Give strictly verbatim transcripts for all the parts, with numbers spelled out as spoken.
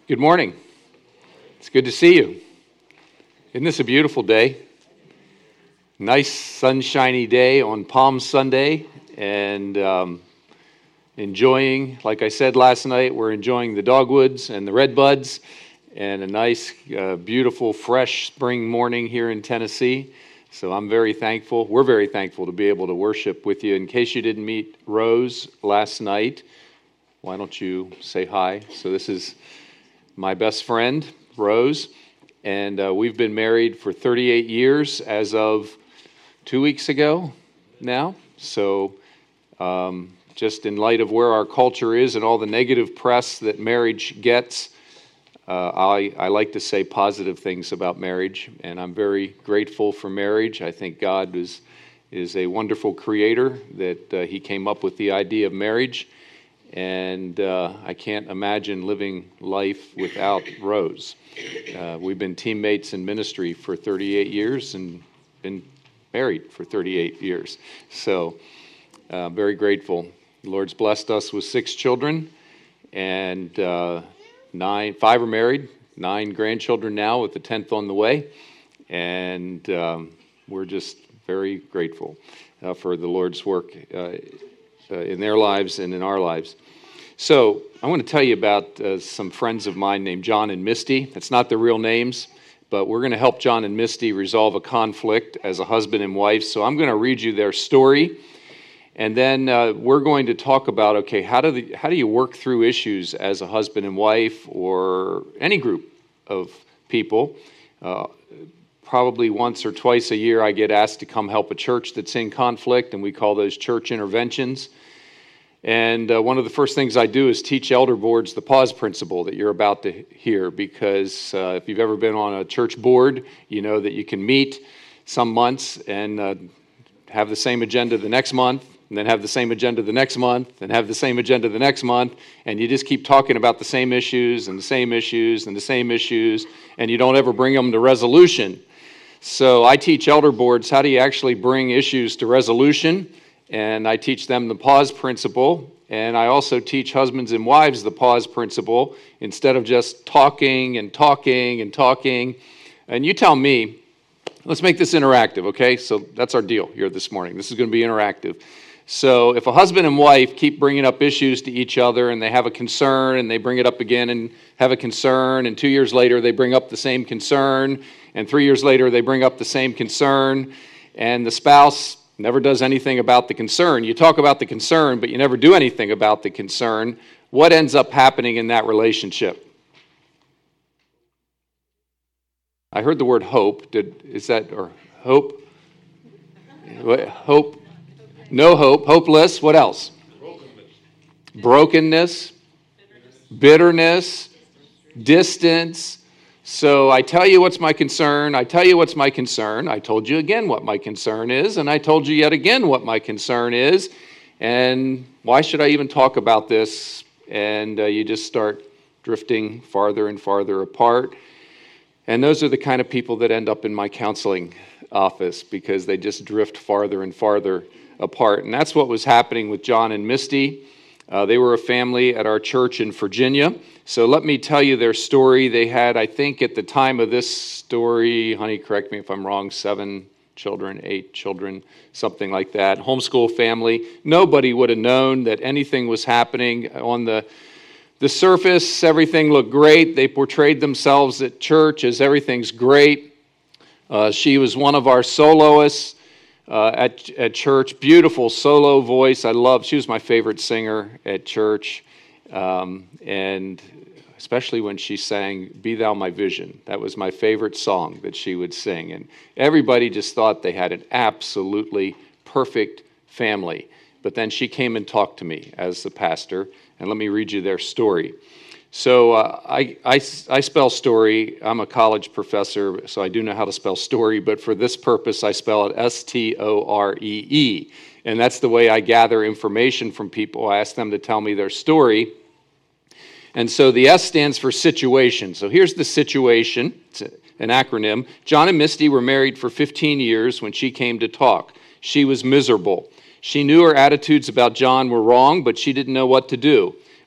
Good morning. It's good to see you. Isn't this a beautiful day? Nice sunshiny day on Palm Sunday, and um, enjoying, like I said last night, we're enjoying the dogwoods and the redbuds and a nice, uh, beautiful, fresh spring morning here in Tennessee. So I'm very thankful. We're very thankful to be able to worship with you. In case you didn't meet Rose last night, why don't you say hi? So this is my best friend, Rose, and uh, we've been married for thirty-eight years as of two weeks ago now. So um, just in light of where our culture is and all the negative press that marriage gets, uh, I, I like to say positive things about marriage, and I'm very grateful for marriage. I think God is, is a wonderful creator, that uh, he came up with the idea of marriage. And uh, I can't imagine living life without Rose. Uh, we've been teammates in ministry for thirty-eight years and been married for thirty-eight years. So uh, very grateful. The Lord's blessed us with six children, and uh, nine, five are married, nine grandchildren now, with the tenth on the way. And um, we're just very grateful uh, for the Lord's work uh, Uh, in their lives and in our lives. So I want to tell you about uh, some friends of mine named John and Misty. That's not their real names, but we're going to help John and Misty resolve a conflict as a husband and wife. So I'm going to read you their story, and then uh, we're going to talk about, okay, how do the, how do you work through issues as a husband and wife, or any group of people. Uh, Probably once or twice a year, I get asked to come help a church that's in conflict, and we call those church interventions. And uh, one of the first things I do is teach elder boards the pause principle that you're about to hear, because uh, if you've ever been on a church board, you know that you can meet some months and uh, have the same agenda the next month, and then have the same agenda the next month, and have the same agenda the next month, and you just keep talking about the same issues and the same issues and the same issues, and you don't ever bring them to resolution. So I teach elder boards how do you actually bring issues to resolution, and I teach them the pause principle, and I also teach husbands and wives the pause principle instead of just talking and talking and talking. And you tell me, let's make this interactive, okay? So that's our deal here this morning. This is going to be interactive. So if a husband and wife keep bringing up issues to each other, and they have a concern, and they bring it up again and have a concern, and two years later they bring up the same concern, and three years later they bring up the same concern, and the spouse never does anything about the concern. You talk about the concern, but you never do anything about the concern. What ends up happening in that relationship? I heard the word hope. Did is that or hope? What, hope. No hope, hopeless. What else? Brokenness. Brokenness, bitterness, distance. So I tell you what's my concern. I tell you what's my concern. I told you again what my concern is, and I told you yet again what my concern is. And why should I even talk about this? And uh, you just start drifting farther and farther apart. And those are the kind of people that end up in my counseling office, because they just drift farther and farther apart. And that's what was happening with John and Misty. Uh, they were a family at our church in Virginia. So let me tell you their story. They had, I think at the time of this story, honey, correct me if I'm wrong, seven children, eight children, something like that. Homeschool family. Nobody would have known that anything was happening. On the, the surface, everything looked great. They portrayed themselves at church as everything's great. Uh, she was one of our soloists. Uh, at at church, beautiful solo voice. I love. She was my favorite singer at church, um, and especially when she sang "Be Thou My Vision." That was my favorite song that she would sing, and everybody just thought they had an absolutely perfect family. But then she came and talked to me as the pastor, and let me read you their story. So uh, I, I, I spell story. I'm a college professor, so I do know how to spell story, but for this purpose, I spell it S T O R E E. And that's the way I gather information from people. I ask them to tell me their story. And so the S stands for situation. So here's the situation. It's an acronym. John and Misty were married for fifteen years when she came to talk. She was miserable. She knew her attitudes about John were wrong, but she didn't know what to do.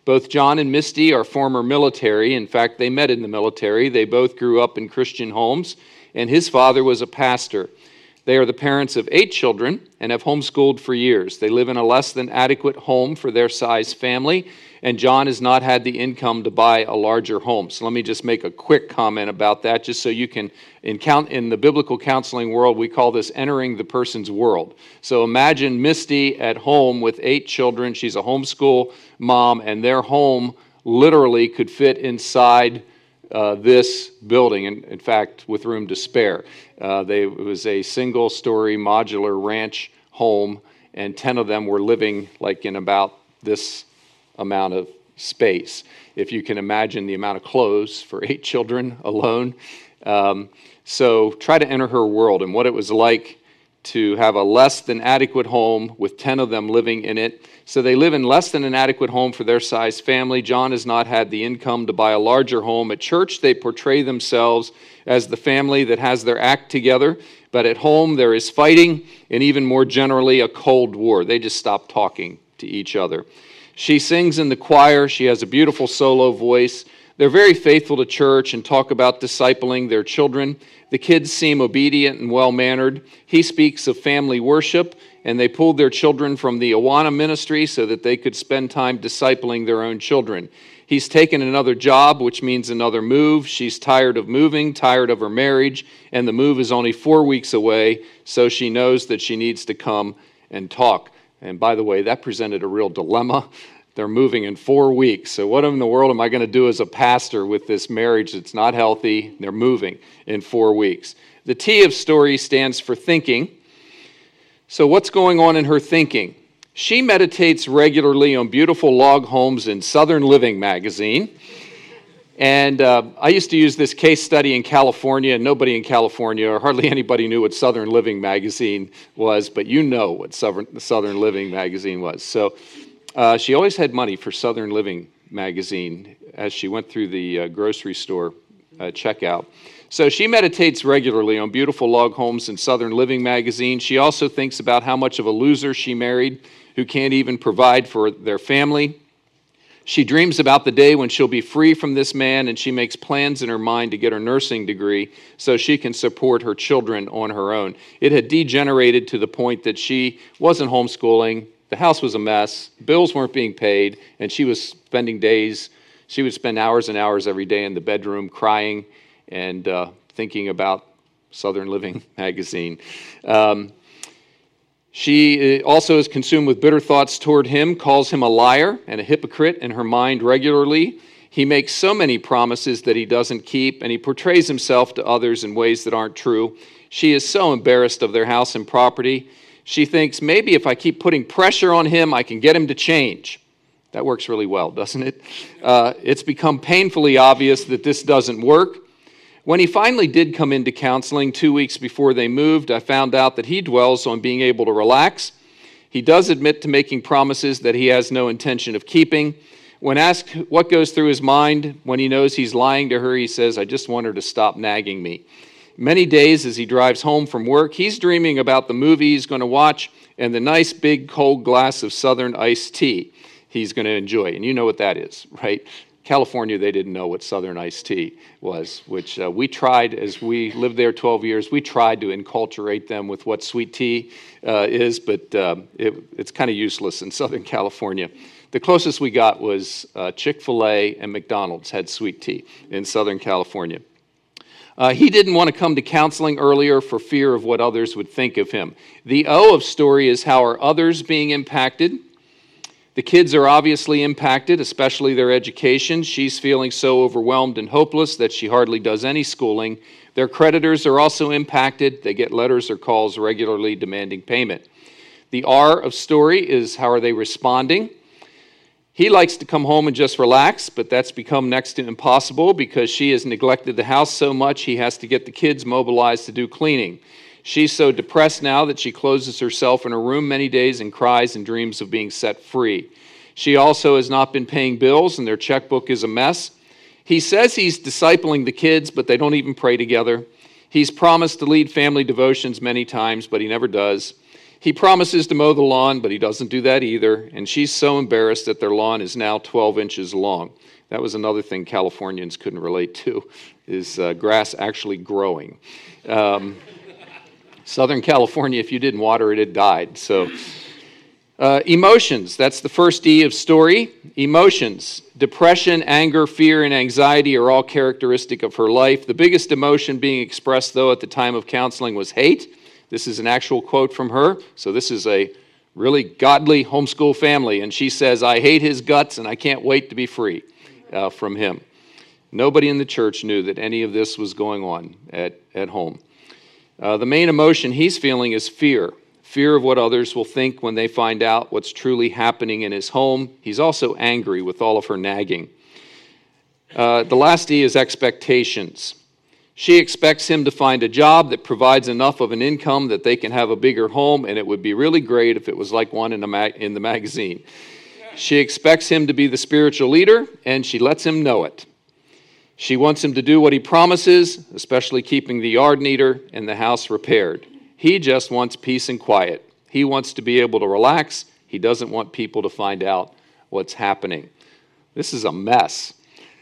Both John and Misty are former military. In fact, they met in the military. They both grew up in Christian homes, and his father was a pastor. They are the parents of eight children and have homeschooled for years. They live in a less than adequate home for their size family, and John has not had the income to buy a larger home. So let me just make a quick comment about that, just so you can, in, count, in the biblical counseling world, we call this entering the person's world. So imagine Misty at home with eight children. She's a homeschool mom, and their home literally could fit inside Uh, this building, and in fact, with room to spare. Uh, they, it was a single-story modular ranch home, and ten of them were living like in about this amount of space. If you can imagine the amount of clothes for eight children alone. Um, so try to enter her world and what it was like to have a less than adequate home with ten of them living in it. So they live in less than an adequate home for their size family. John has not had the income to buy a larger home. At church, they portray themselves as the family that has their act together. But at home, there is fighting and even more generally, a cold war. They just stop talking to each other. She sings in the choir. She has a beautiful solo voice. They're very faithful to church and talk about discipling their children. The kids seem obedient and well-mannered. He speaks of family worship, and they pulled their children from the Awana ministry so that they could spend time discipling their own children. He's taken another job, which means another move. She's tired of moving, tired of her marriage, and the move is only four weeks away, so she knows that she needs to come and talk. And by the way, that presented a real dilemma. They're moving in four weeks. So what in the world am I going to do as a pastor with this marriage that's not healthy? They're moving in four weeks. The T of story stands for thinking. So what's going on in her thinking? She meditates regularly on beautiful log homes in Southern Living magazine. And uh, I used to use this case study in California, and nobody in California, or hardly anybody knew what Southern Living magazine was, but you know what Southern, Southern Living magazine was. So uh, she always had money for Southern Living magazine as she went through the uh, grocery store uh, checkout. So she meditates regularly on beautiful log homes in Southern Living magazine. She also thinks about how much of a loser she married who can't even provide for their family. She dreams about the day when she'll be free from this man, and she makes plans in her mind to get her nursing degree so she can support her children on her own. It had degenerated to the point that she wasn't homeschooling, the house was a mess, bills weren't being paid, and she was spending days, she would spend hours and hours every day in the bedroom crying and uh, thinking about Southern Living magazine. Um, She also is consumed with bitter thoughts toward him, calls him a liar and a hypocrite in her mind regularly. He makes so many promises that he doesn't keep, and he portrays himself to others in ways that aren't true. She is so embarrassed of their house and property. She thinks, maybe if I keep putting pressure on him, I can get him to change. That works really well, doesn't it? Uh, it's become painfully obvious that this doesn't work. When he finally did come into counseling two weeks before they moved, I found out that he dwells on being able to relax. He does admit to making promises that he has no intention of keeping. When asked what goes through his mind when he knows he's lying to her, he says, I just want her to stop nagging me. Many days as he drives home from work, he's dreaming about the movie he's going to watch and the nice big cold glass of Southern iced tea he's going to enjoy. And you know what that is, right? California, they didn't know what Southern iced tea was, which uh, we tried, as we lived there twelve years, we tried to enculturate them with what sweet tea uh, is, but um, it, it's kind of useless in Southern California. The closest we got was uh, Chick-fil-A and McDonald's had sweet tea in Southern California. Uh, he didn't want to come to counseling earlier for fear of what others would think of him. The O of story is how are others being impacted? The kids are obviously impacted, especially their education. She's feeling so overwhelmed and hopeless that she hardly does any schooling. Their creditors are also impacted. They get letters or calls regularly demanding payment. The R of story is how are they responding? He likes to come home and just relax, but that's become next to impossible because she has neglected the house so much he has to get the kids mobilized to do cleaning. She's so depressed now that she closes herself in her room many days and cries and dreams of being set free. She also has not been paying bills, and their checkbook is a mess. He says he's discipling the kids, but they don't even pray together. He's promised to lead family devotions many times, but he never does. He promises to mow the lawn, but he doesn't do that either. And she's so embarrassed that their lawn is now twelve inches long. That was another thing Californians couldn't relate to, is uh, grass actually growing. Um, Southern California, if you didn't water it, it died. So, uh, emotions, that's the first E of story. Emotions, depression, anger, fear, and anxiety are all characteristic of her life. The biggest emotion being expressed, though, at the time of counseling was hate. This is an actual quote from her. So this is a really godly homeschool family. And she says, I hate his guts and I can't wait to be free uh, from him. Nobody in the church knew that any of this was going on at, at home. Uh, the main emotion he's feeling is fear. Fear of what others will think when they find out what's truly happening in his home. He's also angry with all of her nagging. Uh, the last E is expectations. She expects him to find a job that provides enough of an income that they can have a bigger home, and it would be really great if it was like one in, a mag- in the magazine. She expects him to be the spiritual leader, and she lets him know it. She wants him to do what he promises, especially keeping the yard neater and the house repaired. He just wants peace and quiet. He wants to be able to relax. He doesn't want people to find out what's happening. This is a mess.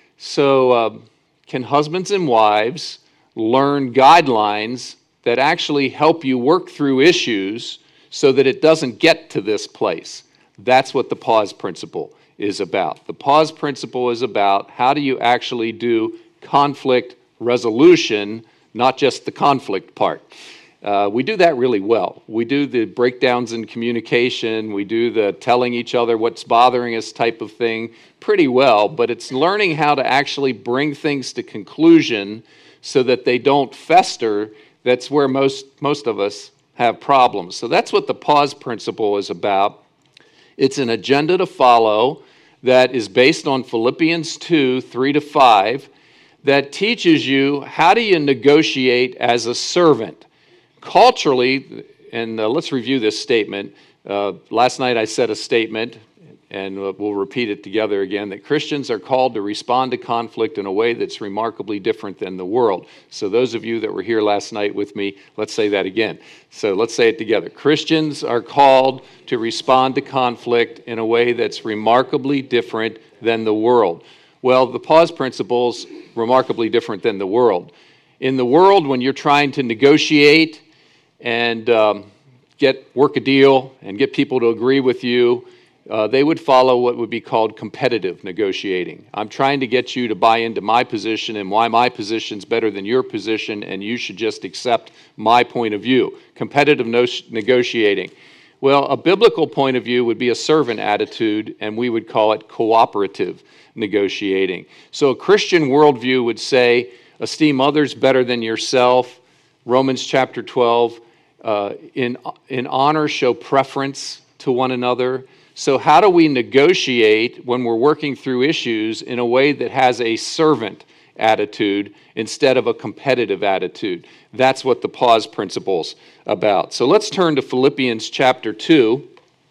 So, uh, can husbands and wives learn guidelines that actually help you work through issues so that it doesn't get to this place? That's what the pause principle is about. The pause principle is about how do you actually do conflict resolution, not just the conflict part. Uh, we do that really well. We do the breakdowns in communication, we do the telling each other what's bothering us type of thing pretty well, but it's learning how to actually bring things to conclusion so that they don't fester. That's where most, most of us have problems. So that's what the pause principle is about. It's an agenda to follow that is based on Philippians two, three to five, that teaches you how do you negotiate as a servant. Culturally, and uh, let's review this statement. Uh, last night I said a statement, and we'll repeat it together again, that Christians are called to respond to conflict in a way that's remarkably different than the world. So those of you that were here last night with me, let's say that again. So let's say it together. Christians are called to respond to conflict in a way that's remarkably different than the world. Well, the pause principle is remarkably different than the world. In the world, when you're trying to negotiate and um, get work a deal and get people to agree with you, uh, they would follow what would be called competitive negotiating. I'm trying to get you to buy into my position and why my position's better than your position, and you should just accept my point of view. Competitive no- negotiating. Well, a biblical point of view would be a servant attitude, and we would call it cooperative negotiating. So a Christian worldview would say, esteem others better than yourself. Romans chapter twelve, uh, in, in honor show preference to one another. So how do we negotiate when we're working through issues in a way that has a servant attitude instead of a competitive attitude? That's what the pause principle's about. So let's turn to Philippians chapter two.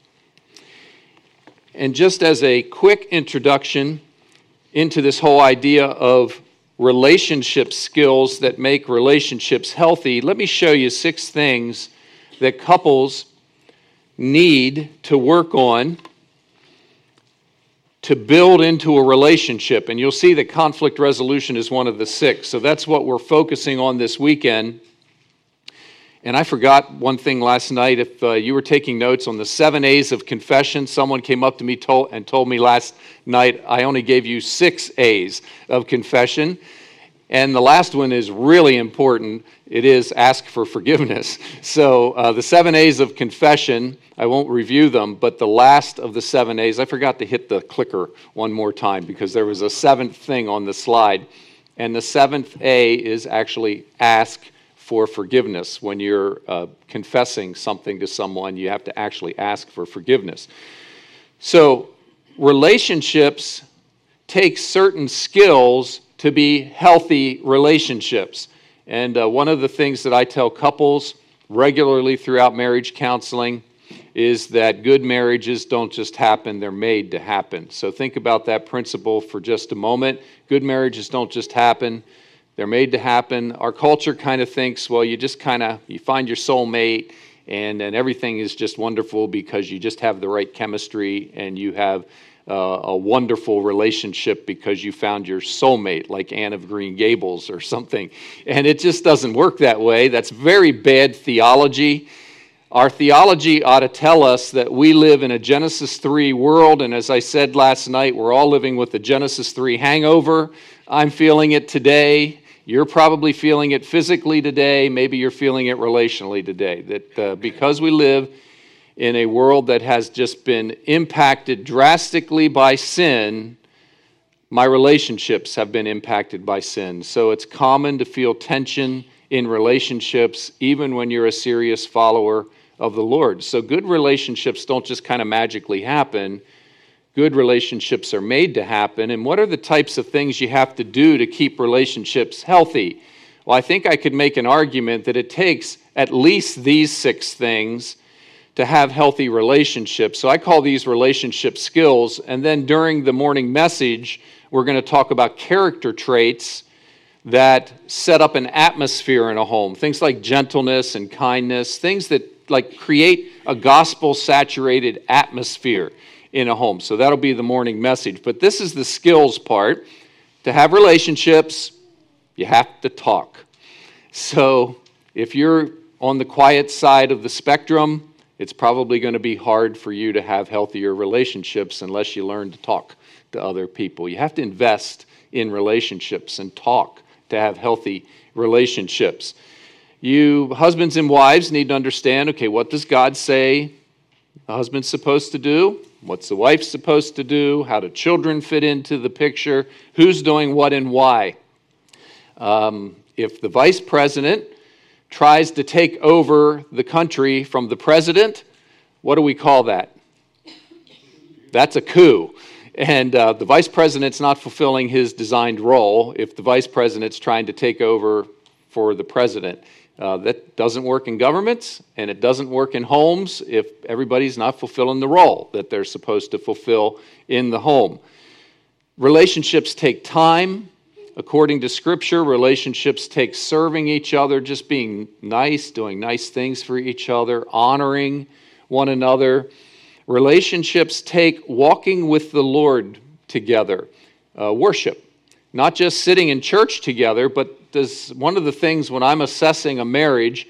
And just as a quick introduction into this whole idea of relationship skills that make relationships healthy, let me show you six things that couples need to work on to build into a relationship. And you'll see that conflict resolution is one of the six. So that's what we're focusing on this weekend. And I forgot one thing last night. If uh, you were taking notes on the seven A's of confession, someone came up to me told, and told me last night, I only gave you six A's of confession. And the last one is really important. It is ask for forgiveness. So uh, the seven A's of confession, I won't review them, but the last of the seven A's, I forgot to hit the clicker one more time because there was a seventh thing on the slide. And the seventh A is actually ask for forgiveness. When you're uh, confessing something to someone, you have to actually ask for forgiveness. So relationships take certain skills to be healthy relationships. And uh, one of the things that I tell couples regularly throughout marriage counseling is that good marriages don't just happen, they're made to happen. So think about that principle for just a moment. Good marriages don't just happen, they're made to happen. Our culture kind of thinks, well, you just kind of, you find your soulmate and then everything is just wonderful because you just have the right chemistry and you have uh, a wonderful relationship because you found your soulmate, like Anne of Green Gables or something. And it just doesn't work that way. That's very bad theology. Our theology ought to tell us that we live in a Genesis three world, and as I said last night, we're all living with the Genesis three hangover. I'm feeling it today. You're probably feeling it physically today. Maybe you're feeling it relationally today. That uh, because we live in a world that has just been impacted drastically by sin, my relationships have been impacted by sin. So it's common to feel tension in relationships, even when you're a serious follower of the Lord. So good relationships don't just kind of magically happen. Good relationships are made to happen. And what are the types of things you have to do to keep relationships healthy? Well, I think I could make an argument that it takes at least these six things to have healthy relationships. So I call these relationship skills. And then during the morning message, we're going to talk about character traits that set up an atmosphere in a home. Things like gentleness and kindness, things that like create a gospel-saturated atmosphere in a home. So that'll be the morning message. But this is the skills part. To have relationships, you have to talk. So if you're on the quiet side of the spectrum, it's probably going to be hard for you to have healthier relationships unless you learn to talk to other people. You have to invest in relationships and talk to have healthy relationships. You husbands and wives need to understand, okay, what does God say the husband's supposed to do? What's the wife supposed to do? How do children fit into the picture? Who's doing what and why? Um, if the vice president tries to take over the country from the president, what do we call that? That's a coup. And uh, the vice president's not fulfilling his designed role if the vice president's trying to take over for the president. Uh, that doesn't work in governments, and it doesn't work in homes if everybody's not fulfilling the role that they're supposed to fulfill in the home. Relationships take time. According to Scripture, relationships take serving each other, just being nice, doing nice things for each other, honoring one another. Relationships take walking with the Lord together, uh, worship. Not just sitting in church together, but does one of the things when I'm assessing a marriage,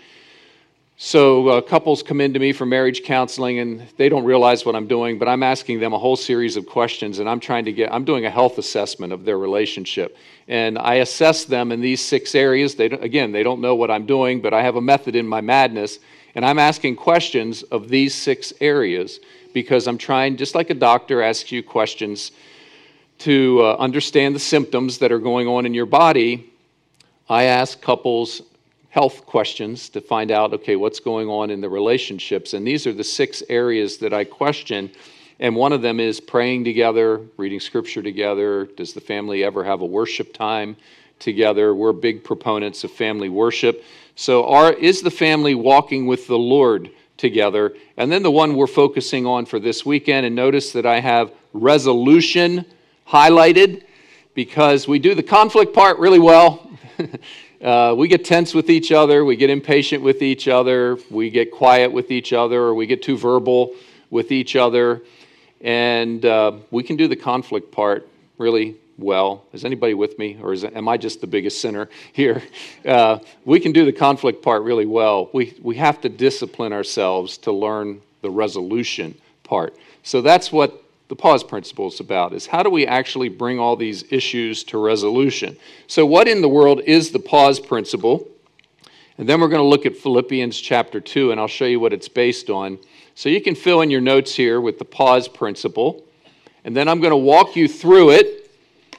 so uh, couples come into me for marriage counseling and they don't realize what I'm doing, but I'm asking them a whole series of questions and I'm trying to get, I'm doing a health assessment of their relationship. And I assess them in these six areas. They don't, again, they don't know what I'm doing, but I have a method in my madness. And I'm asking questions of these six areas because I'm trying, just like a doctor asks you questions to uh, understand the symptoms that are going on in your body, I ask couples health questions to find out, okay, what's going on in the relationships. And these are the six areas that I question. And one of them is praying together, reading scripture together. Does the family ever have a worship time together? We're big proponents of family worship. So are, is the family walking with the Lord together? And then the one we're focusing on for this weekend, and notice that I have resolution highlighted because we do the conflict part really well. uh, we get tense with each other, we get impatient with each other, we get quiet with each other, or we get too verbal with each other. And uh, we can do the conflict part really well. Is anybody with me, or is, am I just the biggest sinner here? Uh, we can do the conflict part really well. We, we have to discipline ourselves to learn the resolution part. So that's what the pause principle is about, is how do we actually bring all these issues to resolution? So what in the world is the pause principle? And then we're going to look at Philippians chapter two, and I'll show you what it's based on. So you can fill in your notes here with the pause principle. And then I'm going to walk you through it.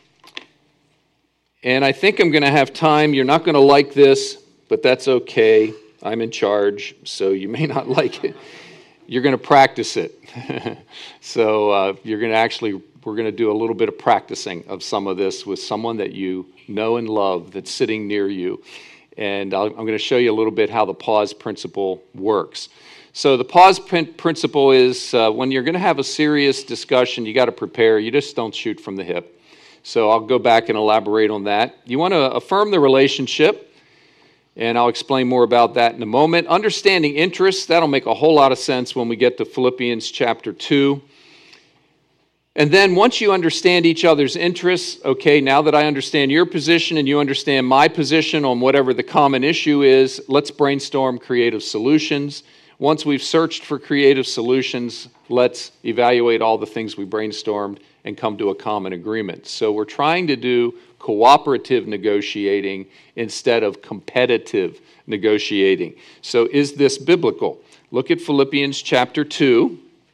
And I think I'm going to have time. You're not going to like this, but that's okay. I'm in charge, so you may not like it. You're going to practice it. so uh, you're going to actually, we're going to do a little bit of practicing of some of this with someone that you know and love that's sitting near you. And I'll, I'm going to show you a little bit how the pause principle works. So the pause principle is uh, when you're going to have a serious discussion, you got to prepare. You just don't shoot from the hip. So I'll go back and elaborate on that. You want to affirm the relationship. And I'll explain more about that in a moment. Understanding interests, that'll make a whole lot of sense when we get to Philippians chapter two. And then once you understand each other's interests, okay, now that I understand your position and you understand my position on whatever the common issue is, let's brainstorm creative solutions. Once we've searched for creative solutions, let's evaluate all the things we brainstormed and come to a common agreement. So we're trying to do cooperative negotiating instead of competitive negotiating. So is this biblical? Look at Philippians chapter two.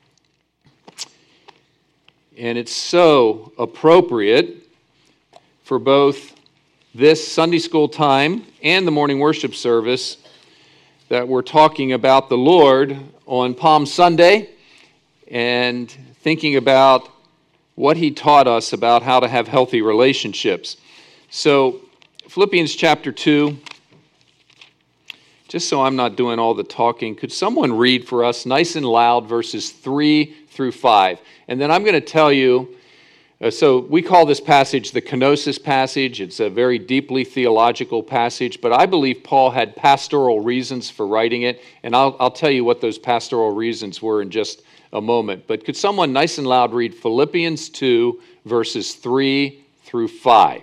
And it's so appropriate for both this Sunday school time and the morning worship service that we're talking about the Lord on Palm Sunday and thinking about what he taught us about how to have healthy relationships. So Philippians chapter two, just so I'm not doing all the talking, could someone read for us nice and loud verses three through five? And then I'm going to tell you, uh, so we call this passage the kenosis passage. It's a very deeply theological passage, but I believe Paul had pastoral reasons for writing it, and I'll, I'll tell you what those pastoral reasons were in just a moment. But could someone nice and loud read Philippians two, verses three through five?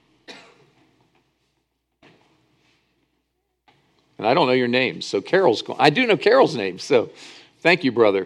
And I don't know your names, so Carol's going. I do know Carol's name, so thank you, brother.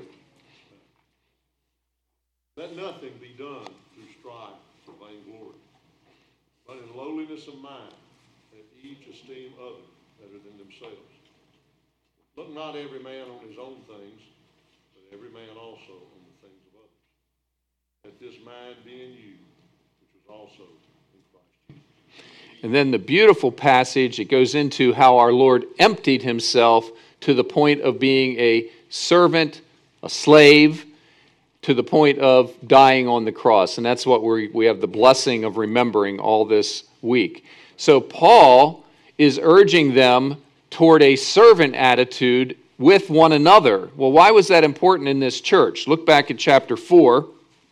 Let nothing be done through strife or vainglory, but in lowliness of mind, let each esteem others better than themselves. Look not every man on his own things, but every man also on the things of others. Let this mind be in you, which was also in Christ Jesus. And then the beautiful passage, it goes into how our Lord emptied himself to the point of being a servant, a slave, to the point of dying on the cross. And that's what we we have the blessing of remembering all this week. So Paul is urging them toward a servant attitude with one another. Well, why was that important in this church? Look back at chapter four.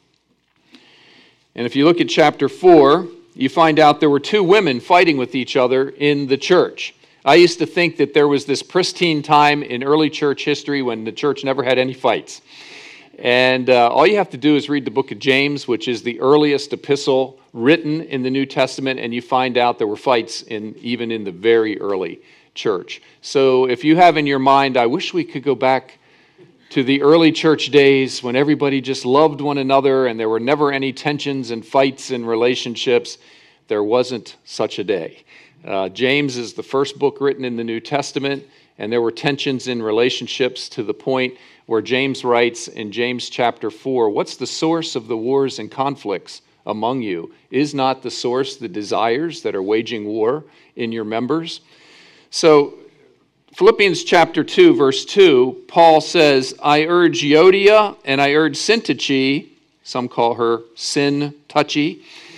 And if you look at chapter four, you find out there were two women fighting with each other in the church. I used to think that there was this pristine time in early church history when the church never had any fights. And uh, all you have to do is read the book of James, which is the earliest epistle written in the New Testament, and you find out there were fights in even in the very early church. So if you have in your mind, I wish we could go back to the early church days when everybody just loved one another and there were never any tensions and fights in relationships, there wasn't such a day. Uh, James is the first book written in the New Testament, and there were tensions in relationships to the point where James writes in James chapter four, what's the source of the wars and conflicts among you? Is not the source the desires that are waging war in your members? So Philippians chapter two, verse two, Paul says, I urge Euodia and I urge Syntyche, some call her Sin Touchy.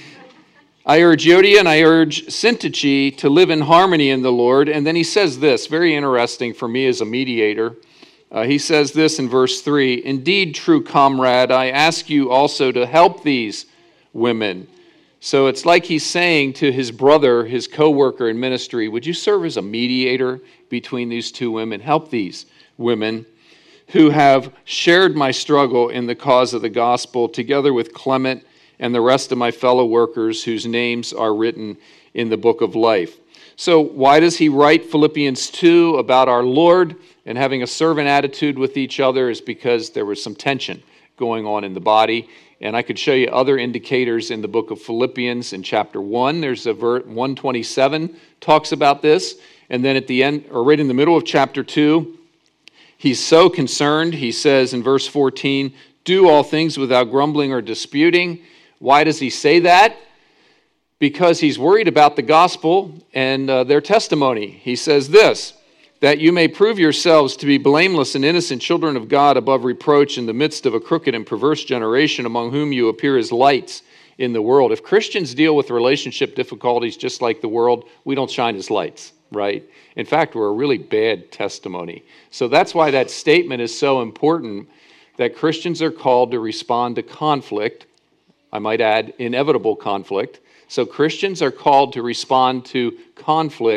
I urge Euodia and I urge Syntyche to live in harmony in the Lord. And then he says this, very interesting for me as a mediator. Uh, he says this in verse three, indeed, true comrade, I ask you also to help these women. So it's like he's saying to his brother, his co-worker in ministry, would you serve as a mediator between these two women? Help these women who have shared my struggle in the cause of the gospel, together with Clement and the rest of my fellow workers whose names are written in the book of life. So why does he write Philippians two about our Lord and having a servant attitude with each other? Is because there was some tension going on in the body. And I could show you other indicators in the book of Philippians in chapter one. There's a verse, one twenty-seven talks about this. And then at the end, or right in the middle of chapter two, he's so concerned. He says in verse fourteen, do all things without grumbling or disputing. Why does he say that? Because he's worried about the gospel and uh, their testimony. He says this, that you may prove yourselves to be blameless and innocent children of God above reproach in the midst of a crooked and perverse generation among whom you appear as lights in the world. If Christians deal with relationship difficulties just like the world, we don't shine as lights, right? In fact, we're a really bad testimony. So that's why that statement is so important, that Christians are called to respond to conflict. I might add, inevitable conflict. So Christians are called to respond to conflict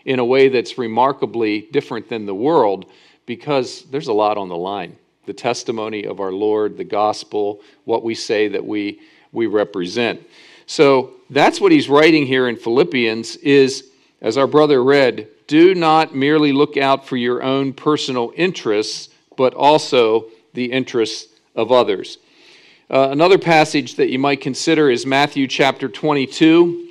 in a way that's remarkably different than the world, because there's a lot on the line. The testimony of our Lord, the gospel, what we say that we, we represent. So that's what he's writing here in Philippians is, as our brother read, do not merely look out for your own personal interests, but also the interests of others. Uh, another passage that you might consider is Matthew chapter twenty-two.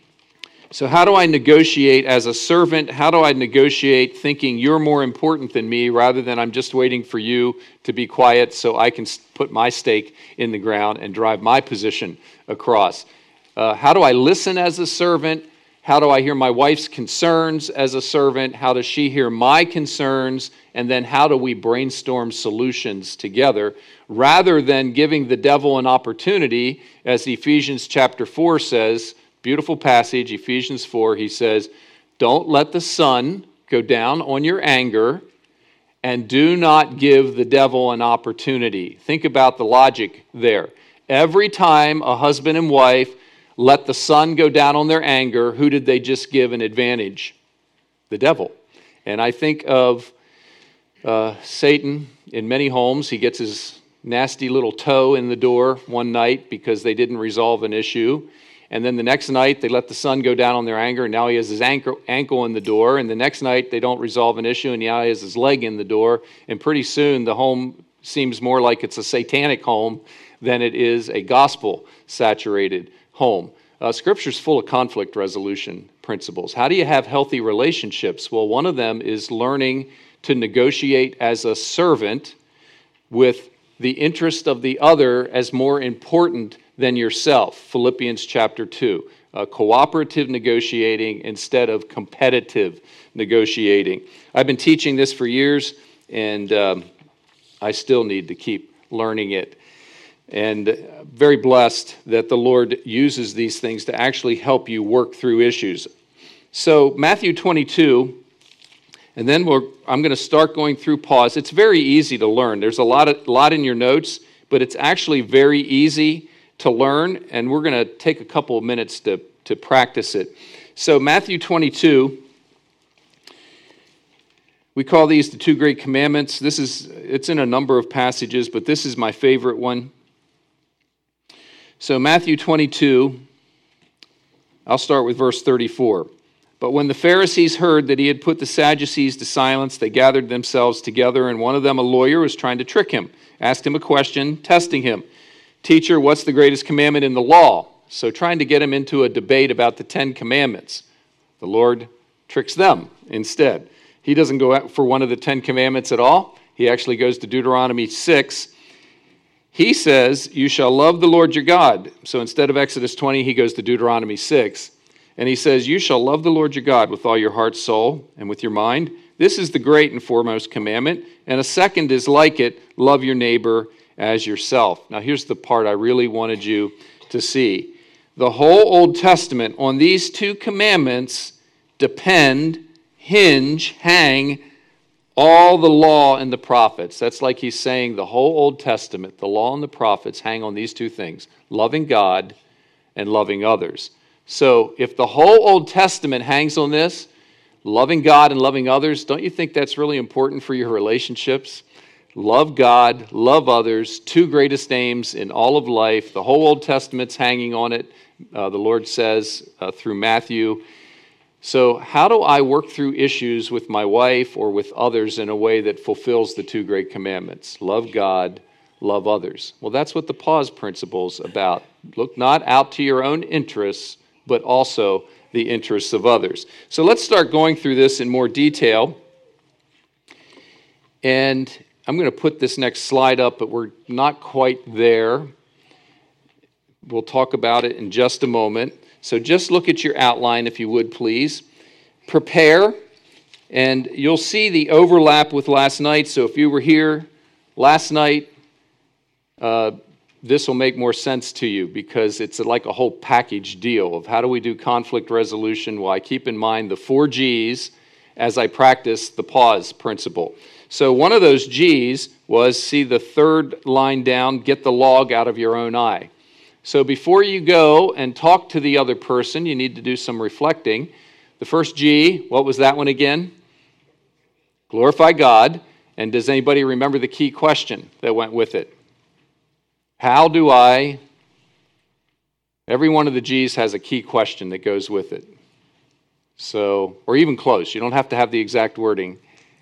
So how do I negotiate as a servant? How do I negotiate thinking you're more important than me rather than I'm just waiting for you to be quiet so I can put my stake in the ground and drive my position across? Uh, how do I listen as a servant? How do I hear my wife's concerns as a servant? How does she hear my concerns? And then how do we brainstorm solutions together rather than giving the devil an opportunity, as Ephesians chapter four says, beautiful passage, Ephesians four, he says, don't let the sun go down on your anger and do not give the devil an opportunity. Think about the logic there. Every time a husband and wife let the sun go down on their anger, who did they just give an advantage? The devil. And I think of uh, Satan in many homes. He gets his nasty little toe in the door one night because they didn't resolve an issue. And then the next night, they let the sun go down on their anger, and now he has his ankle, ankle in the door. And the next night, they don't resolve an issue, and now he has his leg in the door. And pretty soon, the home seems more like it's a satanic home than it is a gospel-saturated home. Uh, Scripture's full of conflict resolution principles. How do you have healthy relationships? Well, one of them is learning to negotiate as a servant with the interest of the other as more important than yourself. Philippians chapter two. Uh, cooperative negotiating instead of competitive negotiating. I've been teaching this for years, and um, I still need to keep learning it. And very blessed that the Lord uses these things to actually help you work through issues. So Matthew twenty-two, and then we're, I'm going to start going through pause. It's very easy to learn. There's a lot, of, lot in your notes, but it's actually very easy to learn, and we're going to take a couple of minutes to, to practice it. So Matthew twenty-two, we call these the two great commandments. This is, it's in a number of passages, but this is my favorite one. So Matthew twenty-two, I'll start with verse thirty-four. But when the Pharisees heard that he had put the Sadducees to silence, they gathered themselves together, and one of them, a lawyer, was trying to trick him, asked him a question, testing him. Teacher, what's the greatest commandment in the law? So trying to get him into a debate about the Ten Commandments. The Lord tricks them instead. He doesn't go out for one of the Ten Commandments at all. He actually goes to Deuteronomy six. He says, you shall love the Lord your God. So instead of Exodus twenty, he goes to Deuteronomy six. And he says, you shall love the Lord your God with all your heart, soul, and with your mind. This is the great and foremost commandment. And a second is like it, love your neighbor as yourself. Now here's the part I really wanted you to see. The whole Old Testament on these two commandments depend, hinge, hang, all the law and the prophets. That's like he's saying the whole Old Testament, the law and the prophets hang on these two things, loving God and loving others. So if the whole Old Testament hangs on this, loving God and loving others, don't you think that's really important for your relationships? Love God, love others, two greatest aims in all of life. The whole Old Testament's hanging on it, uh, the Lord says uh, through Matthew. So how do I work through issues with my wife or with others in a way that fulfills the two great commandments? Love God, love others. Well, that's what the pause principle's about. Look not out to your own interests, but also the interests of others. So let's start going through this in more detail. And I'm going to put this next slide up, but we're not quite there. We'll talk about it in just a moment. So just look at your outline, if you would, please. Prepare, and you'll see the overlap with last night. So if you were here last night, uh, this will make more sense to you because it's like a whole package deal of how do we do conflict resolution. Well, I keep in mind the four G's as I practice the pause principle. So one of those G's was, see the third line down, get the log out of your own eye. So before you go and talk to the other person, you need to do some reflecting. The first G, what was that one again? Glorify God. And does anybody remember the key question that went with it? How do I... Every one of the G's has a key question that goes with it. So, or even close. You don't have to have the exact wording.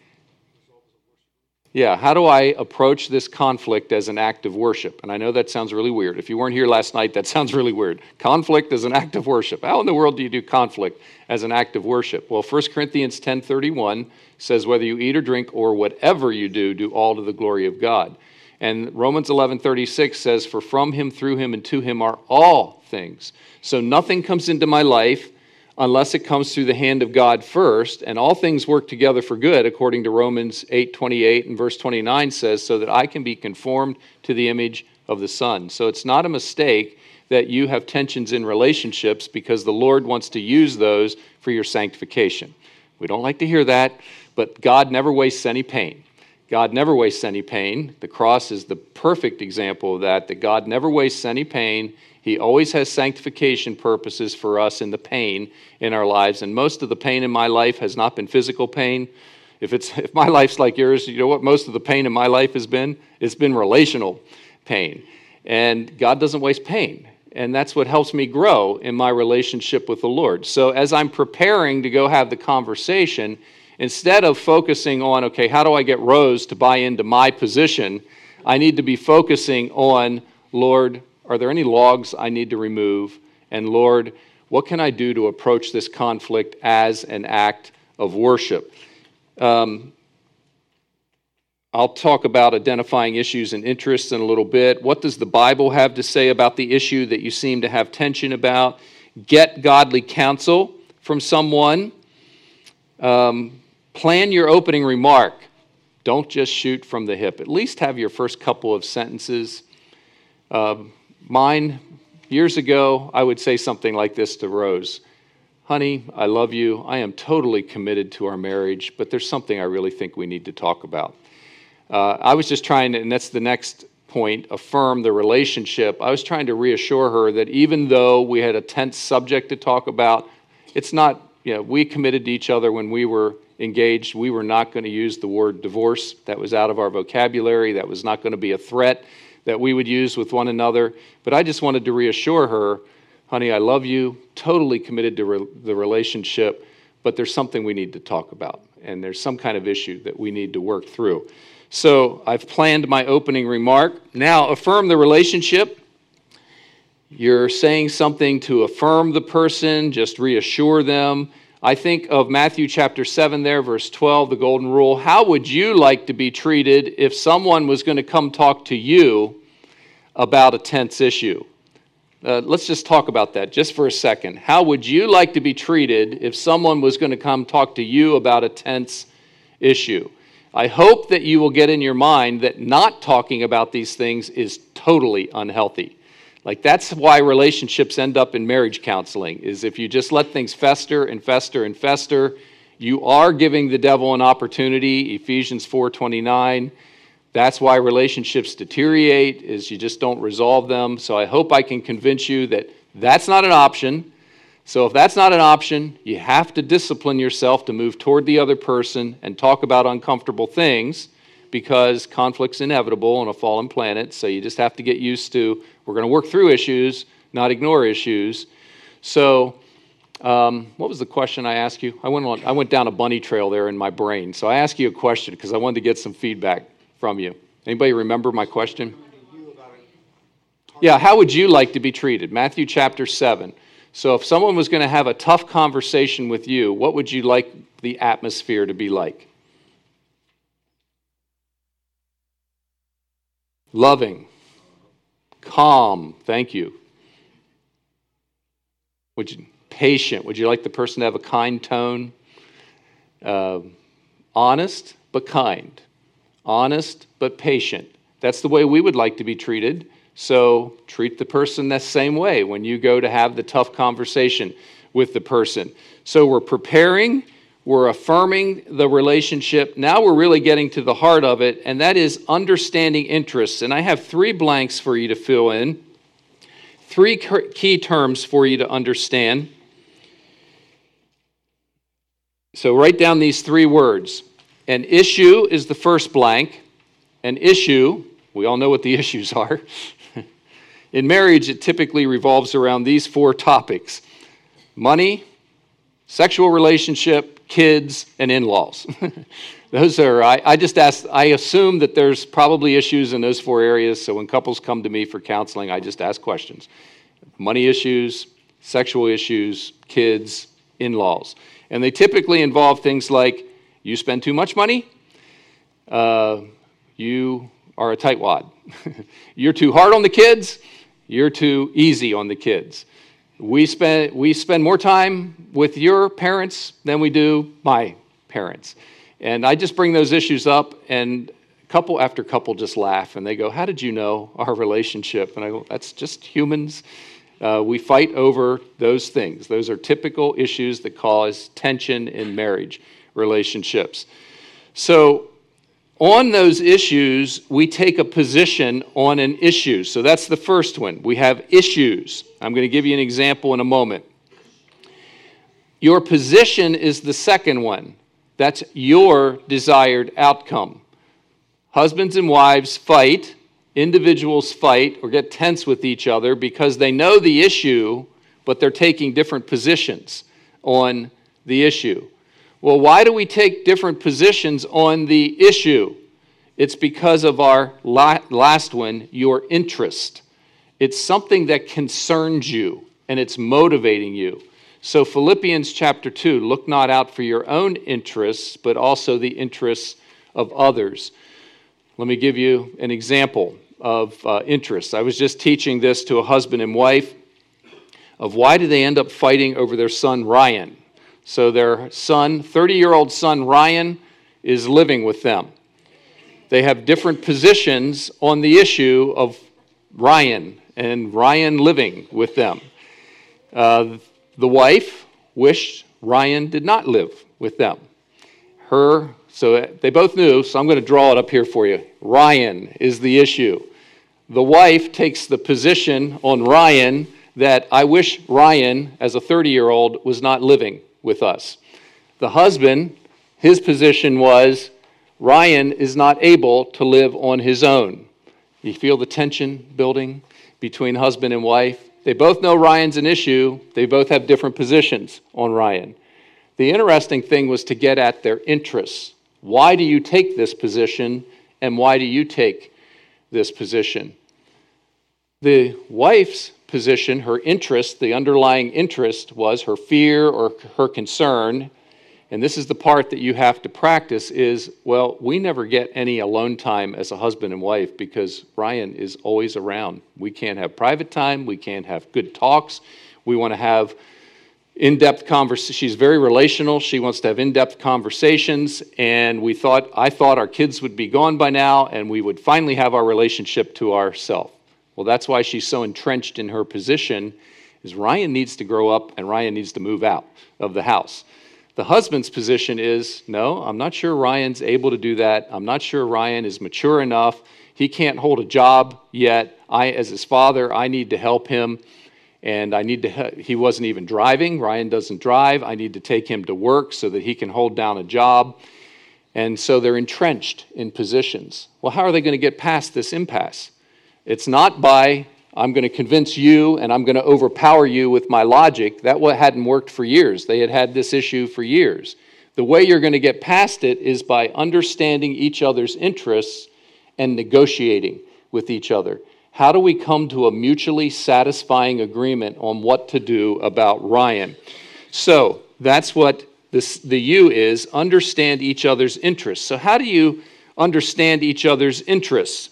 Yeah, how do I approach this conflict as an act of worship? And I know that sounds really weird. If you weren't here last night, that sounds really weird. Conflict as an act of worship. How in the world do you do conflict as an act of worship? Well, First Corinthians ten thirty-one says, whether you eat or drink or whatever you do, do all to the glory of God. And Romans eleven thirty-six says, for from him, through him, and to him are all things. So nothing comes into my life unless it comes through the hand of God first, and all things work together for good, according to Romans eight twenty-eight and verse twenty-nine says, so that I can be conformed to the image of the Son. So it's not a mistake that you have tensions in relationships, because the Lord wants to use those for your sanctification. We don't like to hear that, but God never wastes any pain. God never wastes any pain. The cross is the perfect example of that, that God never wastes any pain. He always has sanctification purposes for us in the pain in our lives. And most of the pain in my life has not been physical pain. If it's if my life's like yours, you know what most of the pain in my life has been? It's been relational pain. And God doesn't waste pain. And that's what helps me grow in my relationship with the Lord. So as I'm preparing to go have the conversation, instead of focusing on, okay, how do I get Rose to buy into my position, I need to be focusing on, Lord, are there any logs I need to remove? And Lord, what can I do to approach this conflict as an act of worship? Um, I'll talk about identifying issues and interests in a little bit. What does the Bible have to say about the issue that you seem to have tension about? Get godly counsel from someone. Um, plan your opening remark. Don't just shoot from the hip. At least have your first couple of sentences. Um, Mine, years ago, I would say something like this to Rose. Honey, I love you. I am totally committed to our marriage, but there's something I really think we need to talk about. Uh, I was just trying to, and that's the next point, affirm the relationship. I was trying to reassure her that even though we had a tense subject to talk about, it's not, you know, we committed to each other when we were engaged. We were not going to use the word divorce. That was out of our vocabulary. That was not going to be a threat that we would use with one another. But I just wanted to reassure her, honey, I love you, totally committed to re- the relationship, but there's something we need to talk about, and there's some kind of issue that we need to work through. So I've planned my opening remark. Now, affirm the relationship. You're saying something to affirm the person, just reassure them. I think of Matthew chapter seven there, verse twelve, the golden rule. How would you like to be treated if someone was going to come talk to you about a tense issue? Uh, let's just talk about that just for a second. How would you like to be treated if someone was going to come talk to you about a tense issue? I hope that you will get in your mind that not talking about these things is totally unhealthy. Like, that's why relationships end up in marriage counseling, is if you just let things fester and fester and fester, you are giving the devil an opportunity. Ephesians four twenty-nine. That's why relationships deteriorate, is you just don't resolve them. So I hope I can convince you that that's not an option. So if that's not an option, you have to discipline yourself to move toward the other person and talk about uncomfortable things, because conflict's inevitable on a fallen planet. So you just have to get used to, we're going to work through issues, not ignore issues. So um, what was the question I asked you? I went on, I went down a bunny trail there in my brain. So I asked you a question because I wanted to get some feedback from you. Anybody remember my question? Yeah, how would you like to be treated? Matthew chapter seven. So if someone was going to have a tough conversation with you, what would you like the atmosphere to be like? Loving. Calm. Thank you. Would you patient? Would you like the person to have a kind tone? Uh, honest but kind. Honest but patient. That's the way we would like to be treated. So treat the person the same way when you go to have the tough conversation with the person. So we're preparing, we're affirming the relationship. Now we're really getting to the heart of it, and that is understanding interests. And I have three blanks for you to fill in, three key terms for you to understand. So write down these three words. An issue is the first blank. An issue, we all know what the issues are. In marriage, it typically revolves around these four topics: money, sexual relationship, kids, and in-laws. Those are, I, I just ask, I assume that there's probably issues in those four areas, so when couples come to me for counseling, I just ask questions. Money issues, sexual issues, kids, in-laws. And they typically involve things like, you spend too much money, uh, you are a tightwad. You're too hard on the kids, you're too easy on the kids. We spend, we spend more time with your parents than we do my parents. And I just bring those issues up, and couple after couple just laugh, and they go, how did you know our relationship? And I go, that's just humans. Uh, we fight over those things. Those are typical issues that cause tension in marriage relationships. So on those issues, we take a position on an issue. So that's the first one. We have issues. I'm going to give you an example in a moment. Your position is the second one. That's your desired outcome. Husbands and wives fight, individuals fight or get tense with each other because they know the issue, but they're taking different positions on the issue. Well, why do we take different positions on the issue? It's because of our last one, your interest. It's something that concerns you, and it's motivating you. So Philippians chapter two, look not out for your own interests, but also the interests of others. Let me give you an example of uh, interests. I was just teaching this to a husband and wife of why do they end up fighting over their son Ryan. So their son, thirty-year-old son Ryan, is living with them. They have different positions on the issue of Ryan and Ryan living with them. Uh, The wife wished Ryan did not live with them. Her, so they both knew, so I'm going to draw it up here for you. Ryan is the issue. The wife takes the position on Ryan that I wish Ryan, as a thirty-year-old, was not living with us. The husband, his position was Ryan is not able to live on his own. You feel the tension building between husband and wife? They both know Ryan's an issue. They both have different positions on Ryan. The interesting thing was to get at their interests. Why do you take this position, and why do you take this position? The wife's position, her interest, the underlying interest was her fear or her concern, and this is the part that you have to practice, is, well, we never get any alone time as a husband and wife because Ryan is always around. We can't have private time. We can't have good talks. We want to have in-depth conversations. She's very relational. She wants to have in-depth conversations, and we thought, I thought our kids would be gone by now, and we would finally have our relationship to ourselves. Well, that's why she's so entrenched in her position, is Ryan needs to grow up, and Ryan needs to move out of the house. The husband's position is, no, I'm not sure Ryan's able to do that. I'm not sure Ryan is mature enough. He can't hold a job yet. I, as his father, I need to help him. And I need to, he wasn't even driving. Ryan doesn't drive. I need to take him to work so that he can hold down a job. And so they're entrenched in positions. Well, how are they going to get past this impasse? It's not by, I'm going to convince you and I'm going to overpower you with my logic. That hadn't worked for years. They had had this issue for years. The way you're going to get past it is by understanding each other's interests and negotiating with each other. How do we come to a mutually satisfying agreement on what to do about Ryan? So that's what this, the U is, understand each other's interests. So how do you understand each other's interests?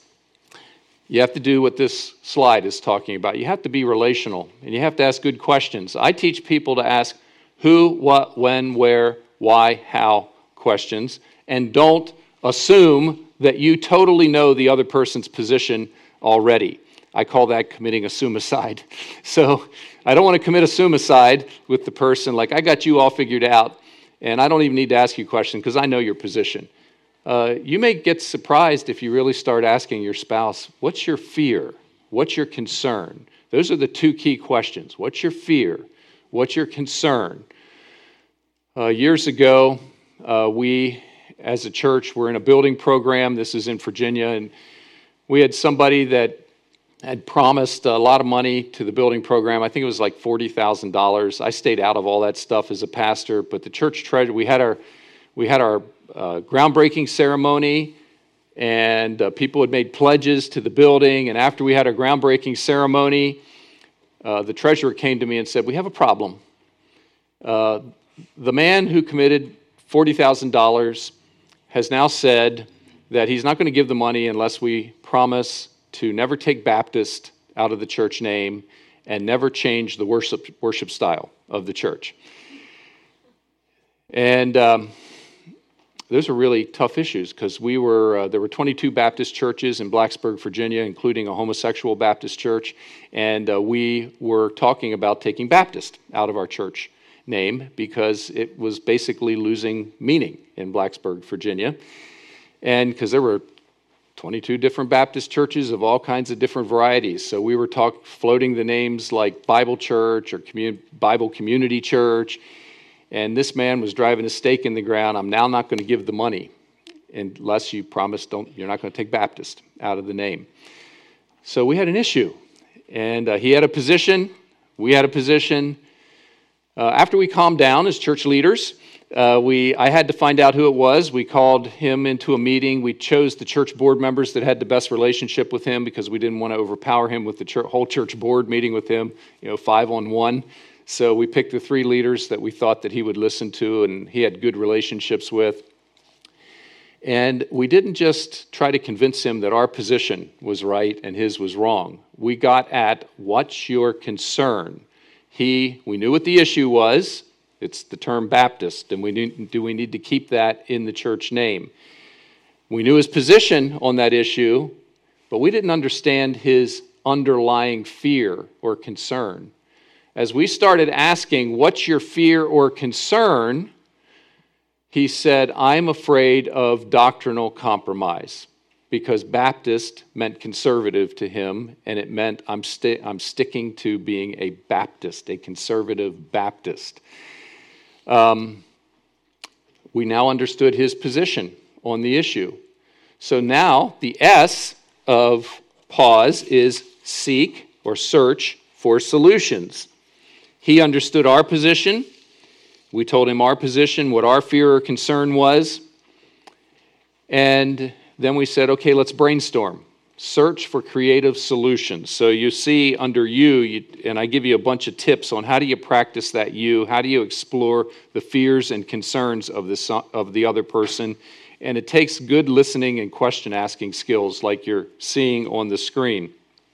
You have to do what this slide is talking about. You have to be relational, and you have to ask good questions. I teach people to ask who, what, when, where, why, how questions, and don't assume that you totally know the other person's position already. I call that committing a suicide. So I don't want to commit a suicide with the person, like, I got you all figured out, and I don't even need to ask you a question because I know your position. Uh, you may get surprised if you really start asking your spouse, what's your fear? What's your concern? Those are the two key questions. What's your fear? What's your concern? Uh, years ago, uh, we, as a church, were in a building program. This is in Virginia, and we had somebody that had promised a lot of money to the building program. I think it was like forty thousand dollars. I stayed out of all that stuff as a pastor, but the church treasurer, we had our, we had our uh, groundbreaking ceremony, and uh, people had made pledges to the building, and after we had our groundbreaking ceremony, uh, the treasurer came to me and said, "We have a problem. Uh, the man who committed forty thousand dollars has now said that he's not going to give the money unless we promise to never take Baptist out of the church name and never change the worship worship style of the church." And um, those were really tough issues because we were uh, there were twenty-two Baptist churches in Blacksburg, Virginia, including a homosexual Baptist church, and uh, we were talking about taking Baptist out of our church name because it was basically losing meaning in Blacksburg, Virginia, and because there were twenty-two different Baptist churches of all kinds of different varieties. So we were talk, floating the names like Bible Church or commun, Bible Community Church, and this man was driving a stake in the ground. I'm now not going to give the money unless you promise don't, you're not going to take Baptist out of the name. So we had an issue, and uh, he had a position, we had a position. Uh, after we calmed down as church leaders, Uh, we, I had to find out who it was. We called him into a meeting. We chose the church board members that had the best relationship with him because we didn't want to overpower him with the church, whole church board meeting with him, you know, five on one. So we picked the three leaders that we thought that he would listen to and he had good relationships with. And we didn't just try to convince him that our position was right and his was wrong. We got at, what's your concern? He, we knew what the issue was. It's the term Baptist, and we need, do we need to keep that in the church name? We knew his position on that issue, but we didn't understand his underlying fear or concern. As we started asking, what's your fear or concern? He said, I'm afraid of doctrinal compromise, because Baptist meant conservative to him, and it meant I'm, sti- I'm sticking to being a Baptist, a conservative Baptist. Um, we now understood his position on the issue. So now the S of pause is seek or search for solutions. He understood our position. We told him our position, what our fear or concern was. And then we said, okay, let's brainstorm. Search for creative solutions. So you see under you, you, and I give you a bunch of tips on how do you practice that you, how do you explore the fears and concerns of the, of the other person. And it takes good listening and question asking skills like you're seeing on the screen.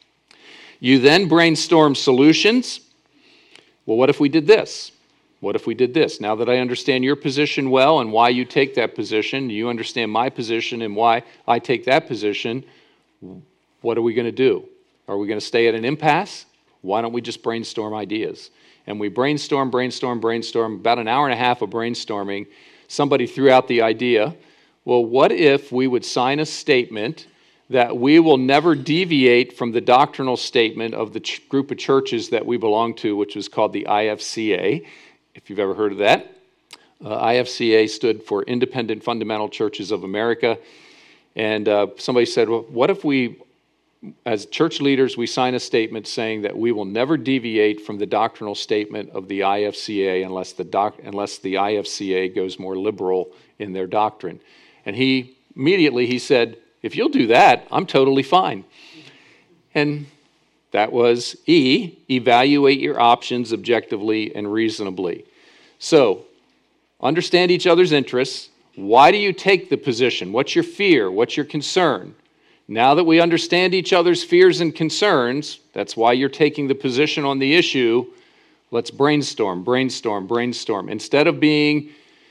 You then brainstorm solutions. Well, what if we did this? What if we did this? Now that I understand your position well and why you take that position, you understand my position and why I take that position, what are we going to do? Are we going to stay at an impasse? Why don't we just brainstorm ideas? And we brainstorm, brainstorm, brainstorm, about an hour and a half of brainstorming. Somebody threw out the idea, well, what if we would sign a statement that we will never deviate from the doctrinal statement of the ch- group of churches that we belong to, which was called the I F C A, if you've ever heard of that. Uh, I F C A stood for Independent Fundamental Churches of America. And uh, somebody said, well, what if we, as church leaders, we sign a statement saying that we will never deviate from the doctrinal statement of the I F C A unless the doc, unless the I F C A goes more liberal in their doctrine. And he, immediately he said, if you'll do that, I'm totally fine. And that was E, evaluate your options objectively and reasonably. So, understand each other's interests. Why do you take the position? What's your fear? What's your concern? Now that we understand each other's fears and concerns, that's why you're taking the position on the issue, let's brainstorm, brainstorm, brainstorm. Instead of being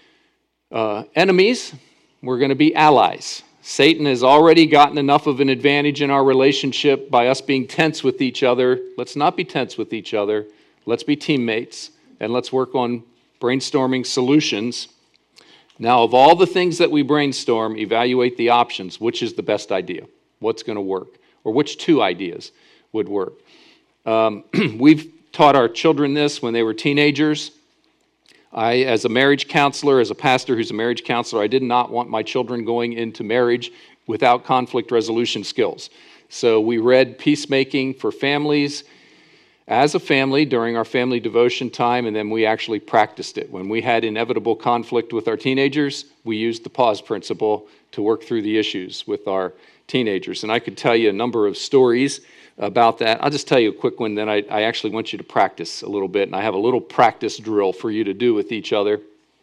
uh, enemies, we're going to be allies. Satan has already gotten enough of an advantage in our relationship by us being tense with each other. Let's not be tense with each other. Let's be teammates, and let's work on brainstorming solutions. Now, of all the things that we brainstorm, evaluate the options. Which is the best idea? What's going to work? Or which two ideas would work? Um, we've taught our children this when they were teenagers. I, as a marriage counselor, as a pastor who's a marriage counselor, I did not want my children going into marriage without conflict resolution skills. So we read Peacemaking for Families as a family during our family devotion time, and then we actually practiced it. When we had inevitable conflict with our teenagers, we used the pause principle to work through the issues with our teenagers. And I could tell you a number of stories about that. I'll just tell you a quick one, then I, I actually want you to practice a little bit, and I have a little practice drill for you to do with each other.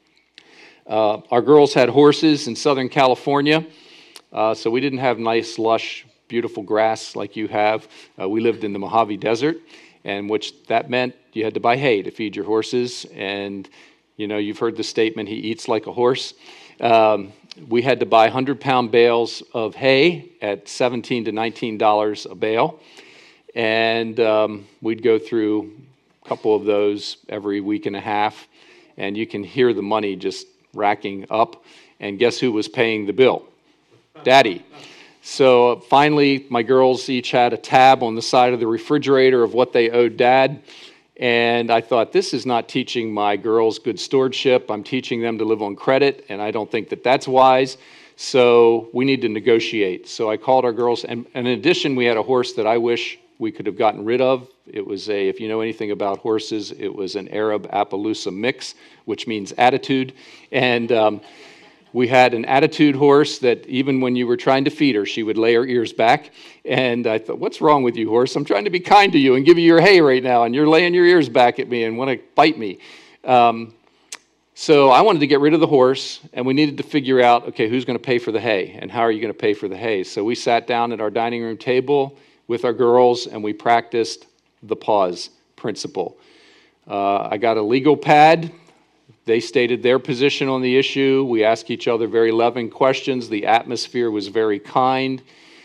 Uh, our girls had horses in Southern California, uh, so we didn't have nice, lush, beautiful grass like you have. Uh, we lived in the Mojave Desert, and which that meant you had to buy hay to feed your horses, and you know, you've heard the statement, he eats like a horse. Um, we had to buy one hundred pound bales of hay at seventeen to nineteen dollars a bale, and um, we'd go through a couple of those every week and a half, and you can hear the money just racking up, and guess who was paying the bill? Daddy. So finally, my girls each had a tab on the side of the refrigerator of what they owed Dad, and I thought, this is not teaching my girls good stewardship. I'm teaching them to live on credit, and I don't think that that's wise, so we need to negotiate. So I called our girls, and, and in addition, we had a horse that I wish we could have gotten rid of. It was a, if you know anything about horses, it was an Arab Appaloosa mix, which means attitude, and um, we had an attitude horse that even when you were trying to feed her, she would lay her ears back. And I thought, what's wrong with you, horse? I'm trying to be kind to you and give you your hay right now, and you're laying your ears back at me and want to bite me. Um, so I wanted to get rid of the horse, and we needed to figure out, okay, who's going to pay for the hay, and how are you going to pay for the hay? So we sat down at our dining room table with our girls, and we practiced the pause principle. Uh, I got a legal pad. They stated their position on the issue. We asked each other very loving questions. The atmosphere was very kind.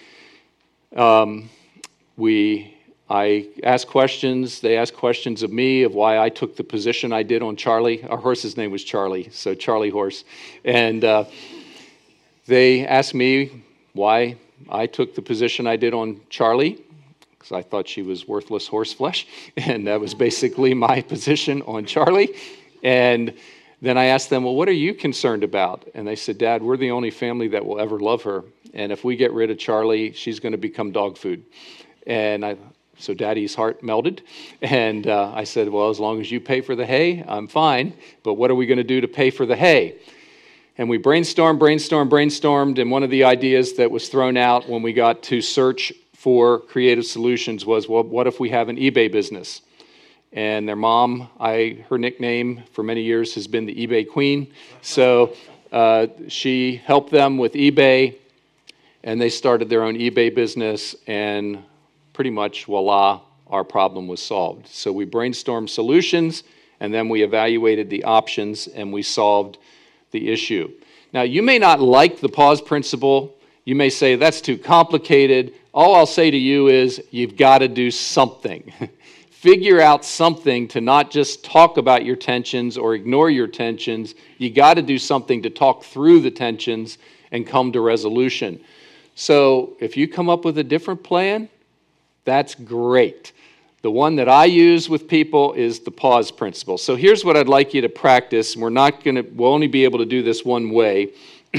Um, we, I asked questions. They asked questions of me of why I took the position I did on Charlie. Our horse's name was Charlie, so Charlie Horse. And uh, they asked me why I took the position I did on Charlie, because I thought she was worthless horse flesh, and that was basically my position on Charlie. And then I asked them, well, what are you concerned about? And they said, Dad, we're the only family that will ever love her. And if we get rid of Charlie, she's going to become dog food. And I, so Daddy's heart melted. And uh, I said, well, as long as you pay for the hay, I'm fine. But what are we going to do to pay for the hay? And we brainstormed, brainstormed, brainstormed. And one of the ideas that was thrown out when we got to search for creative solutions was, well, what if we have an eBay business? And their mom, I her nickname for many years has been the eBay Queen. So uh, she helped them with eBay, and they started their own eBay business, and pretty much, voila, our problem was solved. So we brainstormed solutions, and then we evaluated the options, and we solved the issue. Now, you may not like the pause principle. You may say, that's too complicated. All I'll say to you is, you've got to do something. Figure out something to not just talk about your tensions or ignore your tensions. You got to do something to talk through the tensions and come to resolution. So if you come up with a different plan, that's great. The one that I use with people is the pause principle. So here's what I'd like you to practice. We're not going to, we'll only be able to do this one way.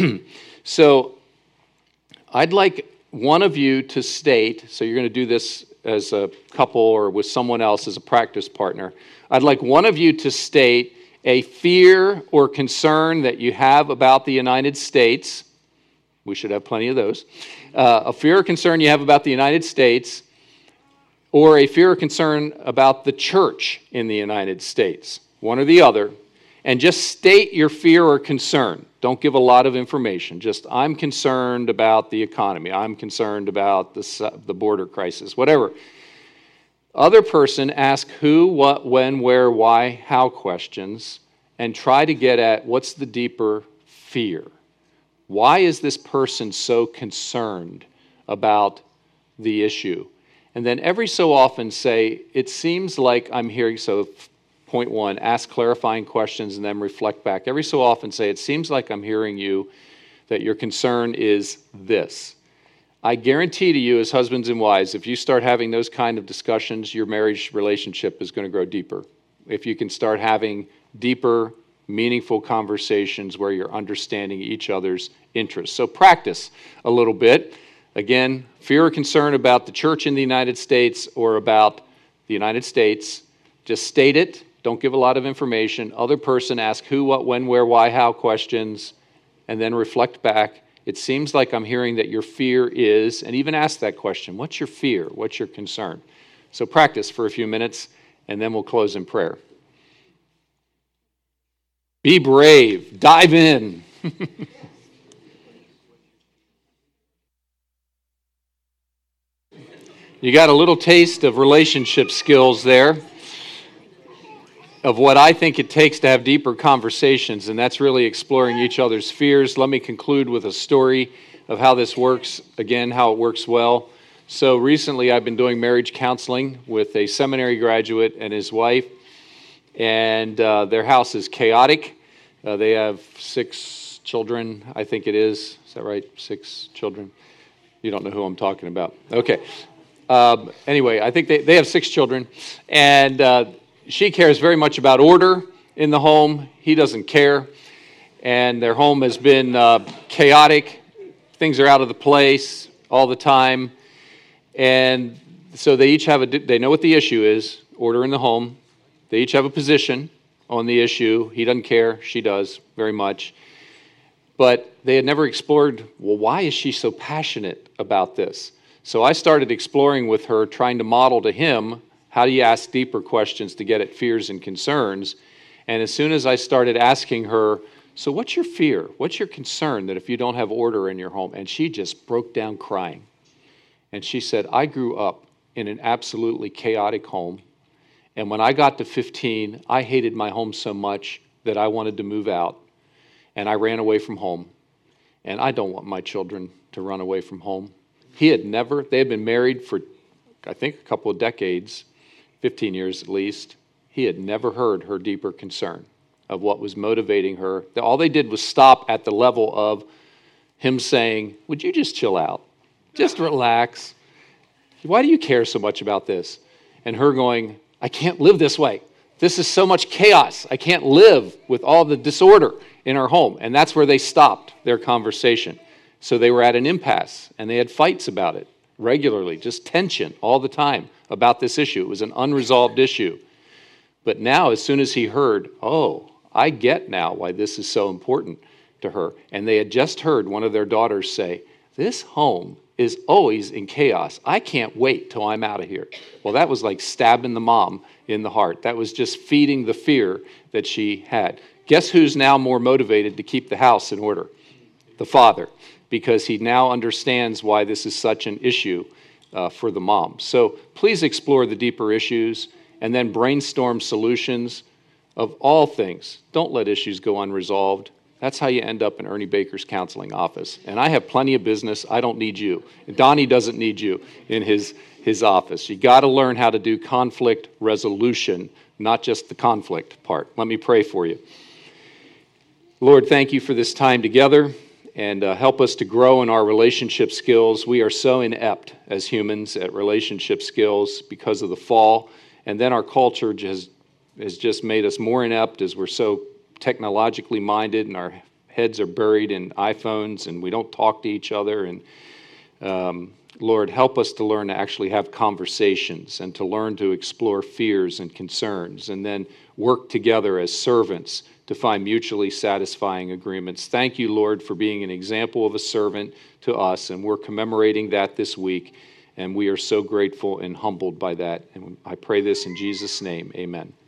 So I'd like one of you to state, so you're going to do this as a couple or with someone else as a practice partner. I'd like one of you to state a fear or concern that you have about the United States. We should have plenty of those. Uh, a fear or concern you have about the United States, or a fear or concern about the church in the United States, one or the other, and just state your fear or concern. Don't give a lot of information. Just, I'm concerned about the economy. I'm concerned about the, the border crisis, whatever. Other person, ask who, what, when, where, why, how questions, and try to get at what's the deeper fear. Why is this person so concerned about the issue? And then every so often say, it seems like I'm hearing, so point one, ask clarifying questions and then reflect back. Every so often say, it seems like I'm hearing you that your concern is this. I guarantee to you as husbands and wives, if you start having those kind of discussions, your marriage relationship is going to grow deeper. If you can start having deeper meaningful conversations where you're understanding each other's interests. So practice a little bit. Again, fear or concern about the church in the United States or about the United States, just state it. Don't give a lot of information. Other person, ask who, what, when, where, why, how questions, and then reflect back. It seems like I'm hearing that your fear is, and even ask that question, what's your fear? What's your concern? So practice for a few minutes, and then we'll close in prayer. Be brave. Dive in. You got a little taste of relationship skills there, of what I think it takes to have deeper conversations, and that's really exploring each other's fears. Let me conclude with a story of how this works, again, how it works well. So recently I've been doing marriage counseling with a seminary graduate and his wife, and uh, their house is chaotic. Uh, they have six children, I think it is. Is that right? Six children? You don't know who I'm talking about. Okay. Um, anyway, I think they, they have six children, and uh, she cares very much about order in the home. He doesn't care, and their home has been uh, chaotic. Things are out of the place all the time, and so they each have a, they know what the issue is, order in the home. They each have a position on the issue. He doesn't care, she does very much, but they had never explored, well, why is she so passionate about this? So I started exploring with her, trying to model to him, how do you ask deeper questions to get at fears and concerns? And as soon as I started asking her, so what's your fear? What's your concern that if you don't have order in your home? And she just broke down crying. And she said, I grew up in an absolutely chaotic home. And when I got to fifteen, I hated my home so much that I wanted to move out. And I ran away from home. And I don't want my children to run away from home. He had never, they had been married for, I think, a couple of decades, fifteen years at least. He had never heard her deeper concern of what was motivating her. All they did was stop at the level of him saying, would you just chill out? Just relax. Why do you care so much about this? And her going, I can't live this way. This is so much chaos. I can't live with all the disorder in our home. And that's where they stopped their conversation. So they were at an impasse, and they had fights about it regularly, just tension all the time about this issue. It was an unresolved issue. But now, as soon as he heard, oh, I get now why this is so important to her. And they had just heard one of their daughters say, this home is always in chaos. I can't wait till I'm out of here. Well, that was like stabbing the mom in the heart. That was just feeding the fear that she had. Guess who's now more motivated to keep the house in order? The father, because he now understands why this is such an issue uh, for the mom. So please explore the deeper issues and then brainstorm solutions of all things. Don't let issues go unresolved. That's how you end up in Ernie Baker's counseling office. And I have plenty of business. I don't need you. Donnie doesn't need you in his, his office. You got to learn how to do conflict resolution, not just the conflict part. Let me pray for you. Lord, thank you for this time together, and uh, help us to grow in our relationship skills. We are so inept as humans at relationship skills because of the fall, and then our culture has, has just made us more inept as we're so technologically minded and our heads are buried in iPhones and we don't talk to each other. And um, Lord, help us to learn to actually have conversations and to learn to explore fears and concerns and then work together as servants to find mutually satisfying agreements. Thank you, Lord, for being an example of a servant to us, and we're commemorating that this week, and we are so grateful and humbled by that. And I pray this in Jesus' name, amen.